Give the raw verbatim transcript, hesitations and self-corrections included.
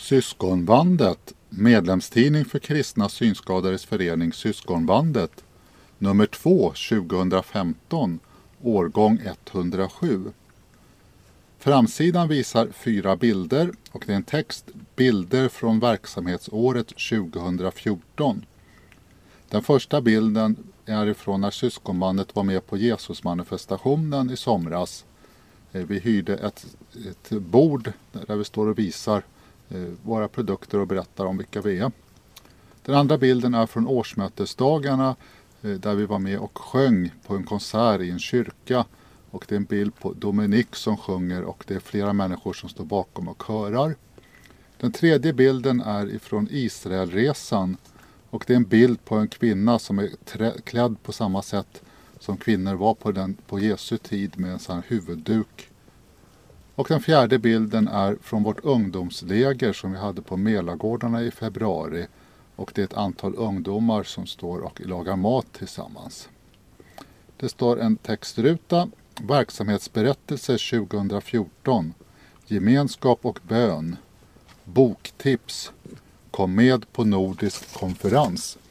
Syskonbandet, medlemstidning för kristna synskadades förening Syskonbandet, nummer två tjugohundrafemton, årgång etthundrasju. Framsidan visar fyra bilder och det är en text, bilder från verksamhetsåret tjugohundrafjorton. Den första bilden är ifrån när Syskonbandet var med på Jesusmanifestationen i somras. Vi hyrde ett, ett bord där vi står och visar våra produkter och berättar om vilka vi är. Den andra bilden är från årsmötesdagarna där vi var med och sjöng på en konsert i en kyrka. Och det är en bild på Dominik som sjunger och det är flera människor som står bakom och körar. Den tredje bilden är ifrån Israelresan och det är en bild på en kvinna som är trä- klädd på samma sätt som kvinnor var på, den, på Jesu tid med en sån här huvudduk. Och den fjärde bilden är från vårt ungdomsläger som vi hade på Mälargårdarna i februari. Och det är ett antal ungdomar som står och lagar mat tillsammans. Det står en textruta, verksamhetsberättelse tjugohundrafjorton, gemenskap och bön, boktips, kom med på nordisk konferens.